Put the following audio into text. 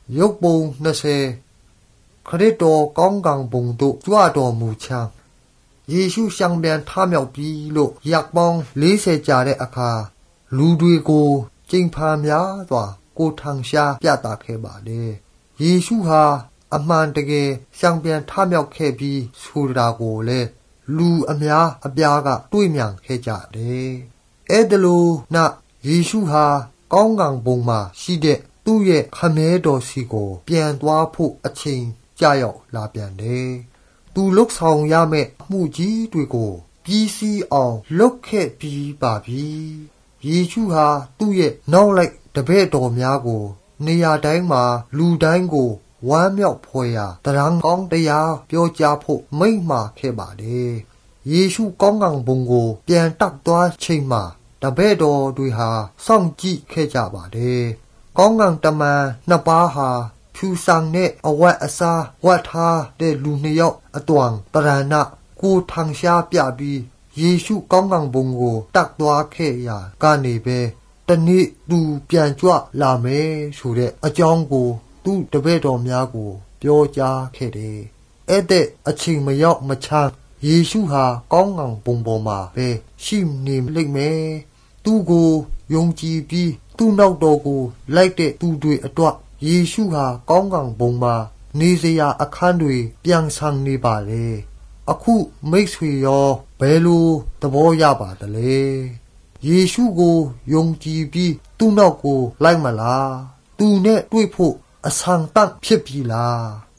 ยกปูนเสคริสโตก้องกังบุงตุจัวดอมูชังเยซูช่างเบียนท่าမြောက်ပြီးလို့อยากมอง40ကြာတဲ့အခါလူတွေကိုကျင့်ဖန်များစွာကိုထန်ရှားပြသခဲ့ပါတယ်ယေရှုဟာအမှန်တကယ်ရှောင်ပြန်ထမြောက်ခဲ့ပြီးဆိုတာကိုလည်းလူအများအပြားကတွေ့မြင်ခဲ့ကြတယ်အဲ့ဒါလို့နယေရှုဟာကောင်းကင်ဘုံမှာရှိတဲ့သူ့ရဲ့ခမဲတော်စီကိုပြန်သွားဖို့အချိန်ကြာရောက်လာပြန်တယ်သူလုတ်ဆောင်ရမယ့်အမှုကြီးတွေကိုပြီးစီးအောင်လုပ်ခဲ့ပြီးပါပြီယေရှုဟာသူ့ရဲ့နောက်လိုက်တပည့်တော်များကိုနေရာတိုင်းမှာလူတိုင်းကိုဝမ်းမြောက်ဖွယ်ရာတရံကောင်းတရားပြောကြားဖို့မိန့်မှာခဲ့ပါတယ်ယေရှုကောင်းကင်ဘုံကိုပြန်တက်သွားချိန်မှာတပည့်တော်တွေဟာစောင့်ကြည့်ခဲ့ကြပါတယ်ကောင်းကင်တမန်နှစ်ပါးဟာဖြူစံနဲ့အဝတ်အစားဝတ်ထားတဲ့လူနှစ်ယောက်အသွင်တရဏကိုထန်ရှားပြပြီးယေရှုကောင်းကင်ဘုံကိုတက်သွားခဲ့ရာကနေပဲတနေ့သူပြန်ကြွလာမယ်ဆိုတဲ့အကြောင်းကိုသူ့တပည့်တော်များကိုပြောကြားခဲ့တယ်။အဲ့တဲ့အချိန်မရောက်မချမ်းယေရှုဟာကောင်းကင်ဘုံပေါ်မှာပဲရှိနေလိမ့်မယ်။သူ့ကိုယုံကြည်ပြီးသူ့နောက်တော်ကိုလိုက်တဲ့သူတွေအတွက်ယေရှုဟာကောင်းကင်ဘုံမှာနေစရာအခန်းတွေပြန်ဆောင်နေပါလေ။အခုမိတ်ဆွေရောဘယ်လိုသဘောရပါသလဲ။ယေရှုကိုယုံကြည်ပြီးသူ့နောက်ကိုလိုက်မလား။သူနဲ့တွေ့ဖို့အဆန်တန့်ဖြစ်ပြီလား။